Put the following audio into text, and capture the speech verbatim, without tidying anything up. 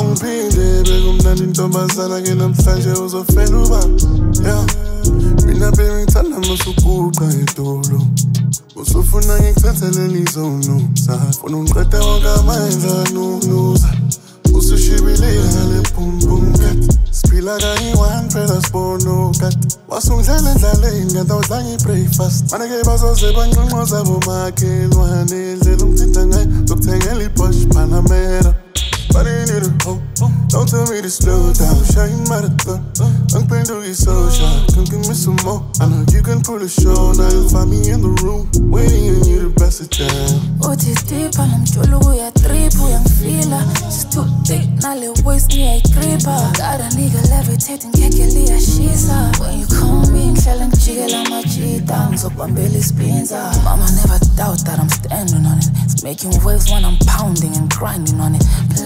Angiphinde bekumnandi intombazana ke namhlanje uzofela uba yeah. Mina baby ngithanda masukuqa edolo usufuna ngikuthathelele izono safuna ungiqede wonke amandla nunuza usushibile ngale boom boom cat Spila kanye one phela sibono cat wasungidlala endlaleni kanti awudlanga i-breakfast maneke bazoze banqonqoza bomakhelwane indlela ungithinta ngayo zokuthengela i-Porsche Panamera But I need a hope. Don't tell me to slow down. Shine marathon. I'm playing to get so shy. Come give me some more. I know you can pull a show. Now you'll find me in the room, waiting on you to pass it down. Oh, this deep, and I'm jolo, we are triple, young feeler. She's too thick, now let waste me, I creeper. Got a nigga levitating, kekeli a shiza. When you call me, killing jiggle, I'm a cheetah. So I'm barely spins out. Mama never doubt that I'm standing on it. It's making waves when I'm pounding and grinding on it.